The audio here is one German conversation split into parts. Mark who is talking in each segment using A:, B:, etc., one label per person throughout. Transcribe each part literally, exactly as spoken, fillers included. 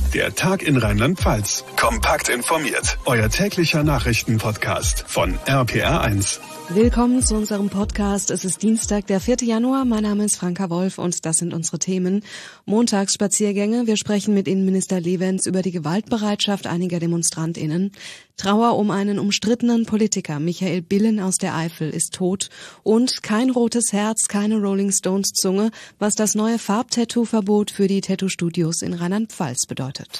A: Der Tag in Rheinland-Pfalz. Kompakt informiert. Euer täglicher Nachrichtenpodcast von R P R eins.
B: Willkommen zu unserem Podcast. Es ist Dienstag, der vierte Januar. Mein Name ist Franka Wolf und das sind unsere Themen. Montagsspaziergänge. Wir sprechen mit Innenminister Lewens über die Gewaltbereitschaft einiger DemonstrantInnen. Trauer um einen umstrittenen Politiker. Michael Billen aus der Eifel ist tot. Und kein rotes Herz, keine Rolling Stones Zunge, was das neue Farbtattoo-Verbot für die Tattoo-Studios in Rheinland-Pfalz bedeutet.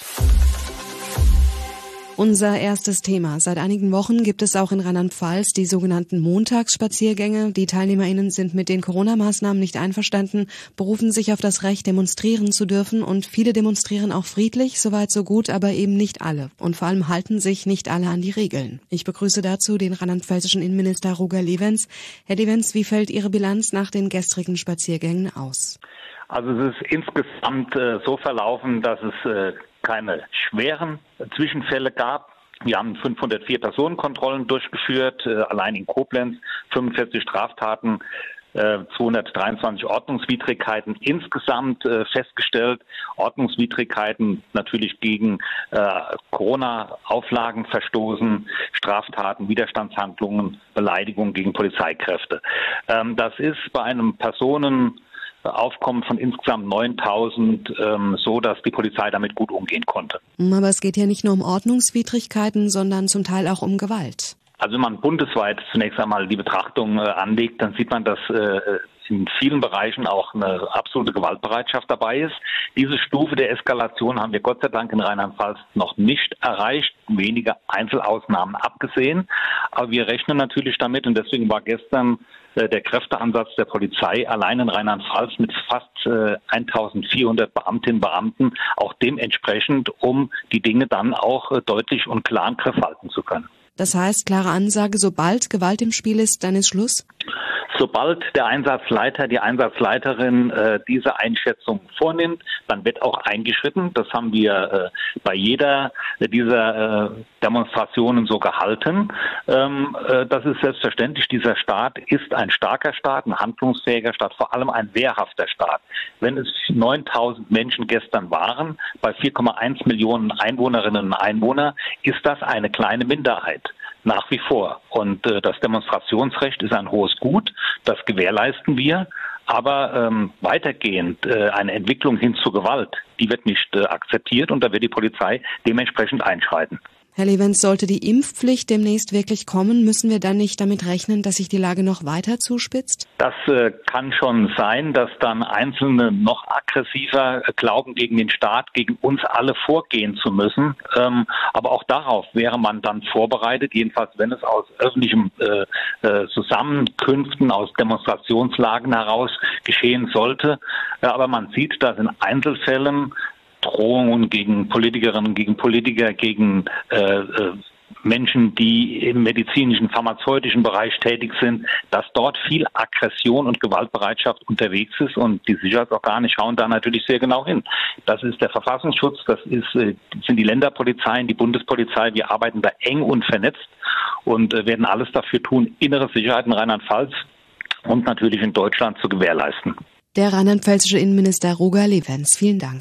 B: Unser erstes Thema. Seit einigen Wochen gibt es auch in Rheinland-Pfalz die sogenannten Montagsspaziergänge. Die TeilnehmerInnen sind mit den Corona-Maßnahmen nicht einverstanden, berufen sich auf das Recht, demonstrieren zu dürfen, und viele demonstrieren auch friedlich, soweit so gut, aber eben nicht alle. Und vor allem halten sich nicht alle an die Regeln. Ich begrüße dazu den rheinland-pfälzischen Innenminister Roger Lewens. Herr Lewens, wie fällt Ihre Bilanz nach den gestrigen Spaziergängen aus?
C: Also es ist insgesamt äh, so verlaufen, dass es äh, keine schweren Zwischenfälle gab. Wir haben fünfhundertvier Personenkontrollen durchgeführt, äh, allein in Koblenz, fünfundvierzig Straftaten, äh, zweihundertdreiundzwanzig Ordnungswidrigkeiten insgesamt äh, festgestellt. Ordnungswidrigkeiten natürlich gegen äh, Corona-Auflagen verstoßen, Straftaten, Widerstandshandlungen, Beleidigungen gegen Polizeikräfte. Ähm, das ist bei einem Personen Aufkommen von insgesamt neuntausend, ähm, so dass die Polizei damit gut umgehen konnte.
B: Aber es geht ja nicht nur um Ordnungswidrigkeiten, sondern zum Teil auch um Gewalt.
C: Also wenn man bundesweit zunächst einmal die Betrachtung äh, anlegt, dann sieht man, dass äh, in vielen Bereichen auch eine absolute Gewaltbereitschaft dabei ist. Diese Stufe der Eskalation haben wir Gott sei Dank in Rheinland-Pfalz noch nicht erreicht, wenige Einzelausnahmen abgesehen. Aber wir rechnen natürlich damit, und deswegen war gestern äh, der Kräfteansatz der Polizei allein in Rheinland-Pfalz mit fast äh, eintausendvierhundert Beamtinnen und Beamten auch dementsprechend, um die Dinge dann auch äh, deutlich und klar in Griff halten zu können.
B: Das heißt, klare Ansage, sobald Gewalt im Spiel ist, dann ist Schluss?
C: Sobald der Einsatzleiter, die Einsatzleiterin äh, diese Einschätzung vornimmt, dann wird auch eingeschritten. Das haben wir äh, bei jeder dieser äh, Demonstrationen so gehalten. Ähm, äh, das ist selbstverständlich. Dieser Staat ist ein starker Staat, ein handlungsfähiger Staat, vor allem ein wehrhafter Staat. Wenn es neuntausend Menschen gestern waren, bei vier Komma eins Millionen Einwohnerinnen und Einwohnern, ist das eine kleine Minderheit. Nach wie vor. Und äh, das Demonstrationsrecht ist ein hohes Gut, das gewährleisten wir. Aber ähm, weitergehend äh, eine Entwicklung hin zur Gewalt, die wird nicht äh, akzeptiert, und da wird die Polizei dementsprechend einschreiten.
B: Herr Lewens, sollte die Impfpflicht demnächst wirklich kommen, müssen wir dann nicht damit rechnen, dass sich die Lage noch weiter zuspitzt?
C: Das äh, kann schon sein, dass dann Einzelne noch aggressiver äh, glauben, gegen den Staat, gegen uns alle vorgehen zu müssen. Ähm, aber auch darauf wäre man dann vorbereitet, jedenfalls wenn es aus öffentlichen äh, äh, Zusammenkünften, aus Demonstrationslagen heraus geschehen sollte. Äh, aber man sieht, dass in Einzelfällen Drohungen gegen Politikerinnen, gegen Politiker, gegen äh, äh, Menschen, die im medizinischen, pharmazeutischen Bereich tätig sind, dass dort viel Aggression und Gewaltbereitschaft unterwegs ist, und die Sicherheitsorgane schauen da natürlich sehr genau hin. Das ist der Verfassungsschutz, das ist, äh, sind die Länderpolizeien, die Bundespolizei. Wir arbeiten da eng und vernetzt und äh, werden alles dafür tun, innere Sicherheit in Rheinland-Pfalz und natürlich in Deutschland zu gewährleisten.
B: Der rheinland-pfälzische Innenminister Roger Lewens. Vielen Dank.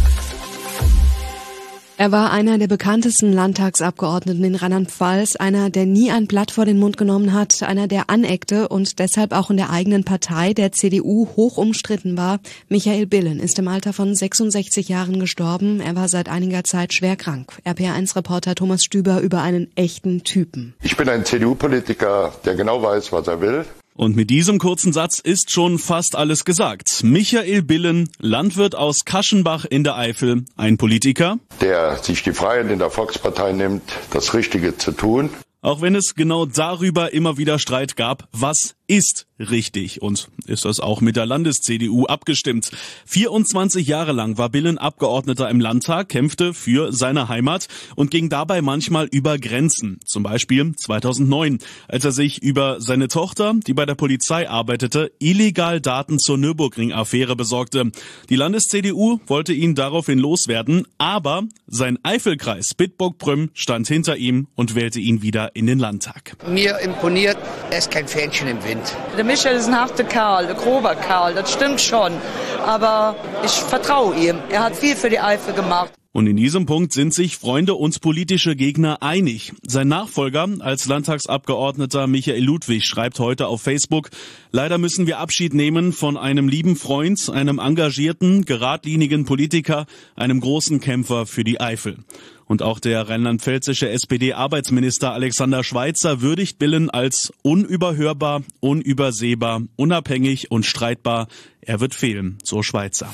B: Er war einer der bekanntesten Landtagsabgeordneten in Rheinland-Pfalz, einer, der nie ein Blatt vor den Mund genommen hat, einer, der aneckte und deshalb auch in der eigenen Partei, der C D U, hoch umstritten war. Michael Billen ist im Alter von sechsundsechzig Jahren gestorben. Er war seit einiger Zeit schwer krank. R P R eins Reporter Thomas Stüber über einen echten Typen.
D: Ich bin ein C D U-Politiker, der genau weiß, was er will.
E: Und mit diesem kurzen Satz ist schon fast alles gesagt. Michael Billen, Landwirt aus Kaschenbach in der Eifel, ein Politiker,
D: der sich die Freiheit in der Volkspartei nimmt, das Richtige zu tun.
E: Auch wenn es genau darüber immer wieder Streit gab, was ist richtig, und ist das auch mit der Landes-C D U abgestimmt. vierundzwanzig Jahre lang war Billen Abgeordneter im Landtag, kämpfte für seine Heimat und ging dabei manchmal über Grenzen. Zum Beispiel zweitausendneun, als er sich über seine Tochter, die bei der Polizei arbeitete, illegal Daten zur Nürburgring-Affäre besorgte. Die Landes-C D U wollte ihn daraufhin loswerden, aber sein Eifelkreis Bitburg-Prüm stand hinter ihm und wählte ihn wieder in den Landtag.
F: Mir imponiert, er ist kein Fähnchen im Wind.
G: Der Michael ist ein harter Kerl, ein grober Kerl, das stimmt schon. Aber ich vertraue ihm. Er hat viel für die Eifel gemacht.
E: Und in diesem Punkt sind sich Freunde und politische Gegner einig. Sein Nachfolger als Landtagsabgeordneter Michael Ludwig schreibt heute auf Facebook: Leider müssen wir Abschied nehmen von einem lieben Freund, einem engagierten, geradlinigen Politiker, einem großen Kämpfer für die Eifel. Und auch der rheinland-pfälzische S P D-Arbeitsminister Alexander Schweitzer würdigt Billen als unüberhörbar, unübersehbar, unabhängig und streitbar. Er wird fehlen, so Schweitzer.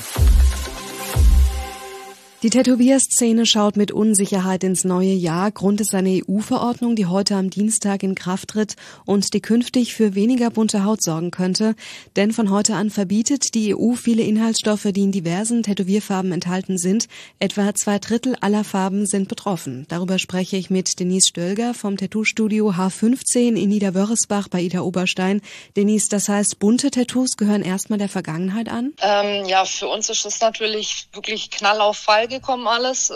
B: Die Tätowierszene schaut mit Unsicherheit ins neue Jahr. Grund ist eine E U-Verordnung, die heute am Dienstag in Kraft tritt und die künftig für weniger bunte Haut sorgen könnte. Denn von heute an verbietet die E U viele Inhaltsstoffe, die in diversen Tätowierfarben enthalten sind. Etwa zwei Drittel aller Farben sind betroffen. Darüber spreche ich mit Denise Stölger vom Tattoo-Studio H fünfzehn in Niederwörresbach bei Idar-Oberstein. Denise, das heißt, bunte Tattoos gehören erstmal der Vergangenheit an?
G: Ähm, ja, für uns ist es natürlich wirklich Knall auf Fall gekommen alles.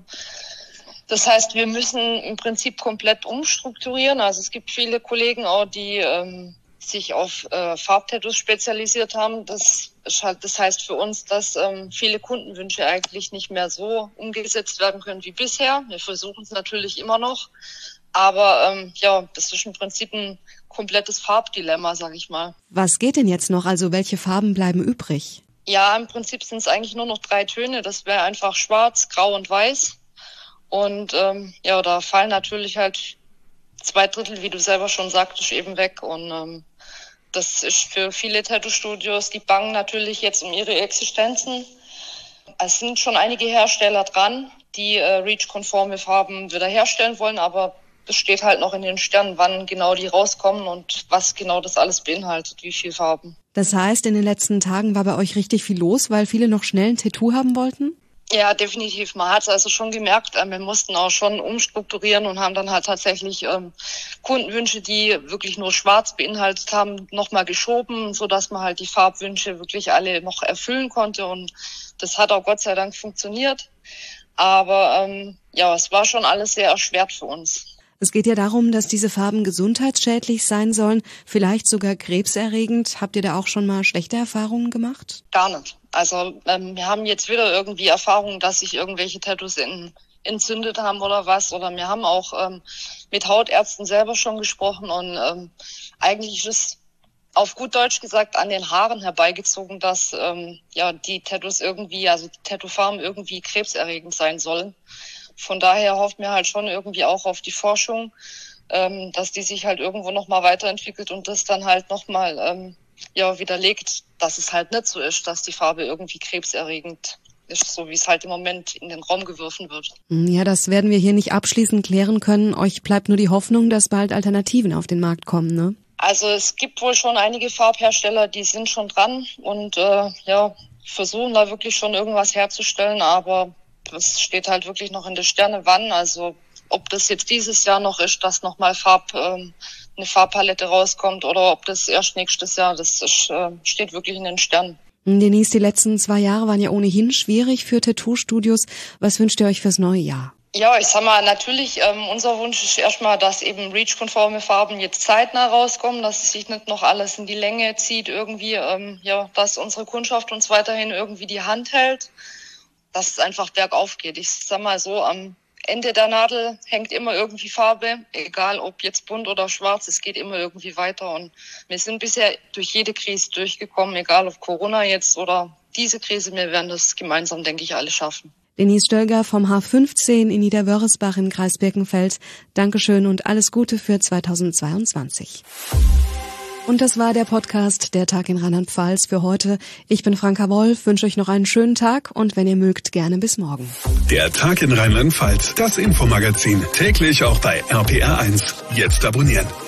G: Das heißt, wir müssen im Prinzip komplett umstrukturieren. Also es gibt viele Kollegen auch, die ähm, sich auf äh, Farbtattoos spezialisiert haben. Das ist halt, das heißt für uns, dass ähm, viele Kundenwünsche eigentlich nicht mehr so umgesetzt werden können wie bisher. Wir versuchen es natürlich immer noch, aber ähm, ja, das ist im Prinzip ein komplettes Farbdilemma, sag ich mal.
B: Was geht denn jetzt noch? Also welche Farben bleiben übrig?
G: Ja, im Prinzip sind es eigentlich nur noch drei Töne. Das wäre einfach schwarz, grau und weiß. Und ähm, ja, da fallen natürlich halt zwei Drittel, wie du selber schon sagtest, eben weg. Und ähm, das ist für viele Tattoo-Studios, die bangen natürlich jetzt um ihre Existenzen. Es sind schon einige Hersteller dran, die äh, REACH-konforme Farben wieder herstellen wollen, aber es steht halt noch in den Sternen, wann genau die rauskommen und was genau das alles beinhaltet, wie viel Farben.
B: Das heißt, in den letzten Tagen war bei euch richtig viel los, weil viele noch schnell ein Tattoo haben wollten?
G: Ja, definitiv. Man hat es also schon gemerkt, äh, wir mussten auch schon umstrukturieren und haben dann halt tatsächlich ähm, Kundenwünsche, die wirklich nur schwarz beinhaltet haben, nochmal geschoben, sodass man halt die Farbwünsche wirklich alle noch erfüllen konnte. Und das hat auch Gott sei Dank funktioniert. Aber ähm, ja, es war schon alles sehr erschwert für uns.
B: Es geht ja darum, dass diese Farben gesundheitsschädlich sein sollen, vielleicht sogar krebserregend. Habt ihr da auch schon mal schlechte Erfahrungen gemacht?
G: Gar nicht. Also ähm, wir haben jetzt wieder irgendwie Erfahrungen, dass sich irgendwelche Tattoos in, entzündet haben oder was. Oder wir haben auch ähm, mit Hautärzten selber schon gesprochen. Und ähm, eigentlich ist es auf gut Deutsch gesagt an den Haaren herbeigezogen, dass ähm, ja die Tattoos irgendwie, also die Tattoofarben irgendwie krebserregend sein sollen. Von daher hoffen wir halt schon irgendwie auch auf die Forschung, ähm, dass die sich halt irgendwo nochmal weiterentwickelt und das dann halt nochmal ähm, ja, widerlegt, dass es halt nicht so ist, dass die Farbe irgendwie krebserregend ist, so wie es halt im Moment in den Raum geworfen wird.
B: Ja, das werden wir hier nicht abschließend klären können. Euch bleibt nur die Hoffnung, dass bald Alternativen auf den Markt kommen, ne?
G: Also es gibt wohl schon einige Farbhersteller, die sind schon dran und äh, ja versuchen da wirklich schon irgendwas herzustellen, aber das steht halt wirklich noch in der Sterne, wann. Also ob das jetzt dieses Jahr noch ist, dass nochmal Farb, ähm, eine Farbpalette rauskommt oder ob das erst nächstes Jahr, das ist, äh, steht wirklich in den Sternen.
B: Denise, die letzten zwei Jahre waren ja ohnehin schwierig für Tattoo-Studios. Was wünscht ihr euch fürs neue Jahr?
G: Ja, ich sag mal, natürlich, ähm, unser Wunsch ist erstmal, dass eben REACH-konforme Farben jetzt zeitnah rauskommen, dass es sich nicht noch alles in die Länge zieht irgendwie, ähm, ja, dass unsere Kundschaft uns weiterhin irgendwie die Hand hält, dass es einfach bergauf geht. Ich sag mal so, am Ende der Nadel hängt immer irgendwie Farbe, egal ob jetzt bunt oder schwarz, es geht immer irgendwie weiter. Und wir sind bisher durch jede Krise durchgekommen, egal ob Corona jetzt oder diese Krise, wir werden das gemeinsam, denke ich, alle schaffen.
B: Denise Stölger vom H fünfzehn in Niederwörresbach im Kreis Birkenfeld. Dankeschön und alles Gute für zweitausendzweiundzwanzig. Und das war der Podcast Der Tag in Rheinland-Pfalz für heute. Ich bin Franka Wolf, wünsche euch noch einen schönen Tag und wenn ihr mögt, gerne bis morgen.
A: Der Tag in Rheinland-Pfalz, das Infomagazin, täglich auch bei R P R eins. Jetzt abonnieren.